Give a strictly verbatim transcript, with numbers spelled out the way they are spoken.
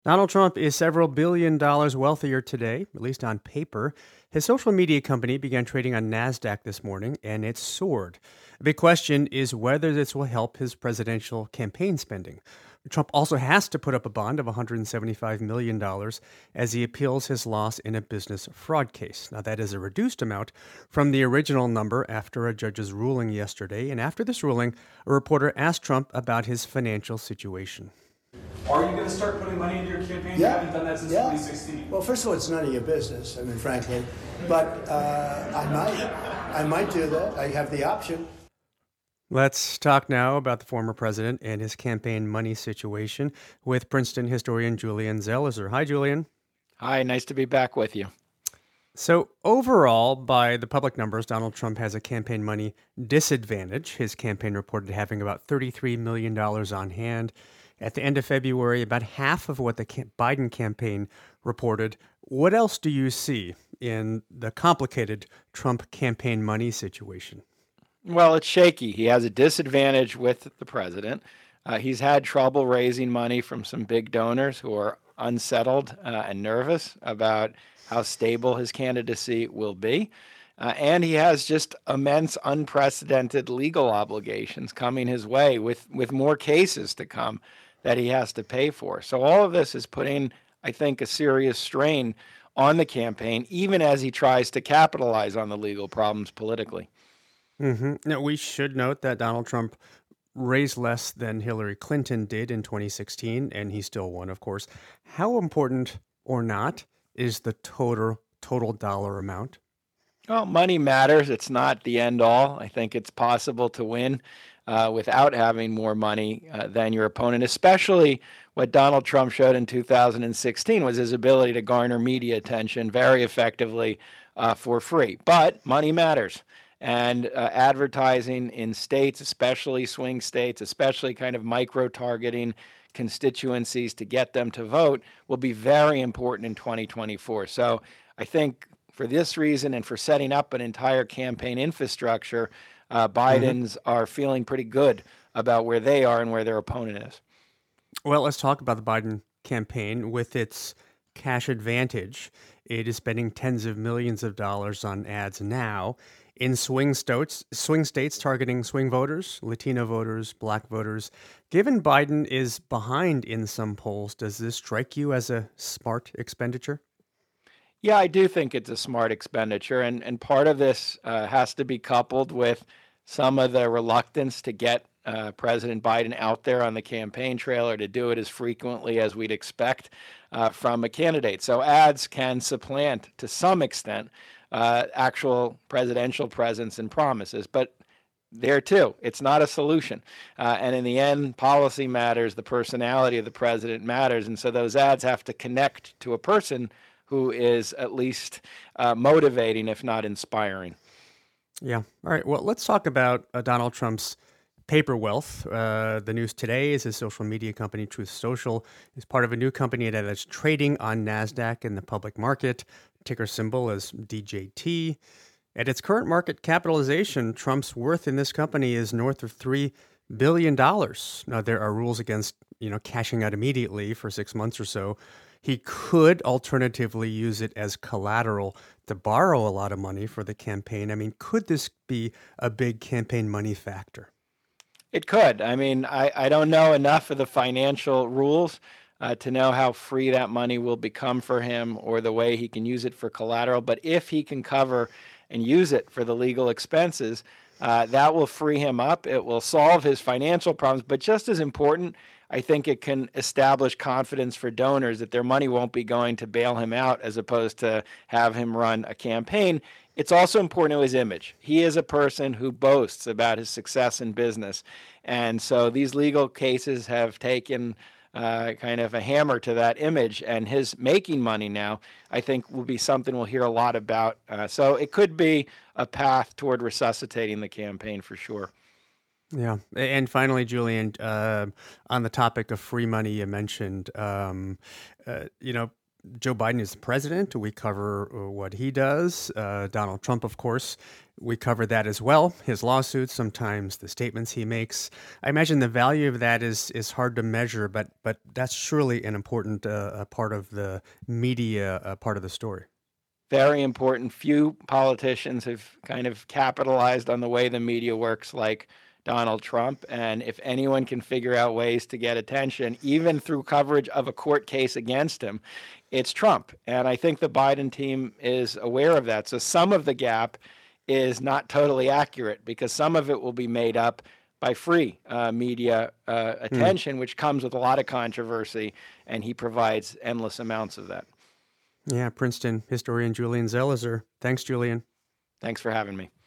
Donald Trump is several billion dollars wealthier today, at least on paper. His social media company began trading on NASDAQ this morning, and it soared. A big question is whether this will help his presidential campaign spending. Trump also has to put up a bond of one hundred seventy-five million dollars as he appeals his loss in a business fraud case. Now, that is a reduced amount from the original number after a judge's ruling yesterday. And after this ruling, a reporter asked Trump about his financial situation. Are you going to start putting money into your campaign? Yeah. You haven't done that since yeah. twenty sixteen. Well, first of all, it's none of your business, I mean, frankly. But uh, I might. I might do that. I have the option. Let's talk now about the former president and his campaign money situation with Princeton historian Julian Zelizer. Hi, Julian. Hi, nice to be back with you. So, overall, by the public numbers, Donald Trump has a campaign money disadvantage. His campaign reported having about thirty-three million dollars on hand. At the end of February, about half of what the Biden campaign reported. What else do you see in the complicated Trump campaign money situation? Well, it's shaky. He has a disadvantage with the president. Uh, he's had trouble raising money from some big donors who are unsettled uh, and nervous about how stable his candidacy will be. Uh, and he has just immense, unprecedented legal obligations coming his way with, with more cases to come that he has to pay for. So all of this is putting, I think, a serious strain on the campaign, even as he tries to capitalize on the legal problems politically. Mm-hmm. Now, we should note that Donald Trump raised less than Hillary Clinton did in twenty sixteen, and he still won, of course. How important or not is the total total dollar amount? Well, money matters. It's not the end all. I think it's possible to win uh, without having more money uh, than your opponent, especially what Donald Trump showed in two thousand sixteen was his ability to garner media attention very effectively uh, for free. But money matters. And uh, advertising in states, especially swing states, especially kind of micro-targeting constituencies to get them to vote, will be very important in twenty twenty-four. So I think for this reason and for setting up an entire campaign infrastructure, uh, Biden's mm-hmm. are feeling pretty good about where they are and where their opponent is. Well, let's talk about the Biden campaign. With its cash advantage, it is spending tens of millions of dollars on ads now in swing states, swing states targeting swing voters, Latino voters, black voters. Given Biden is behind in some polls, does this strike you as a smart expenditure? Yeah, I do think it's a smart expenditure, and, and part of this uh, has to be coupled with some of the reluctance to get uh, President Biden out there on the campaign trail or to do it as frequently as we'd expect uh, from a candidate. So ads can supplant, to some extent, uh, actual presidential presence and promises, but there too, it's not a solution. Uh, and in the end, policy matters, the personality of the president matters, and so those ads have to connect to a person who is at least uh, motivating, if not inspiring. Yeah. All right. Well, let's talk about uh, Donald Trump's paper wealth. Uh, the news today is his social media company, Truth Social, is part of a new company that is trading on NASDAQ in the public market. Ticker symbol is D J T. At its current market capitalization, Trump's worth in this company is north of three billion dollars. Now, there are rules against, you know, cashing out immediately for six months or so. He could alternatively use it as collateral to borrow a lot of money for the campaign. I mean, could this be a big campaign money factor? It could. I mean, I, I don't know enough of the financial rules uh, to know how free that money will become for him or the way he can use it for collateral. But if he can cover and use it for the legal expenses, uh, that will free him up. It will solve his financial problems. But just as important, I think it can establish confidence for donors that their money won't be going to bail him out as opposed to have him run a campaign. It's also important to his image. He is a person who boasts about his success in business. And so these legal cases have taken uh, kind of a hammer to that image. And his making money now, I think, will be something we'll hear a lot about. Uh, so it could be a path toward resuscitating the campaign for sure. Yeah. And finally, Julian, uh, on the topic of free money, you mentioned, um, uh, you know, Joe Biden is the president. We cover uh, what he does. Uh, Donald Trump, of course, we cover that as well. His lawsuits, sometimes the statements he makes. I imagine the value of that is is hard to measure, but but that's surely an important uh, part of the media uh, part of the story. Very important. Few politicians have kind of capitalized on the way the media works like Donald Trump. And if anyone can figure out ways to get attention, even through coverage of a court case against him, it's Trump. And I think the Biden team is aware of that. So some of the gap is not totally accurate because some of it will be made up by free uh, media uh, attention, mm. which comes with a lot of controversy. And he provides endless amounts of that. Yeah, Princeton historian Julian Zelizer. Thanks, Julian. Thanks for having me.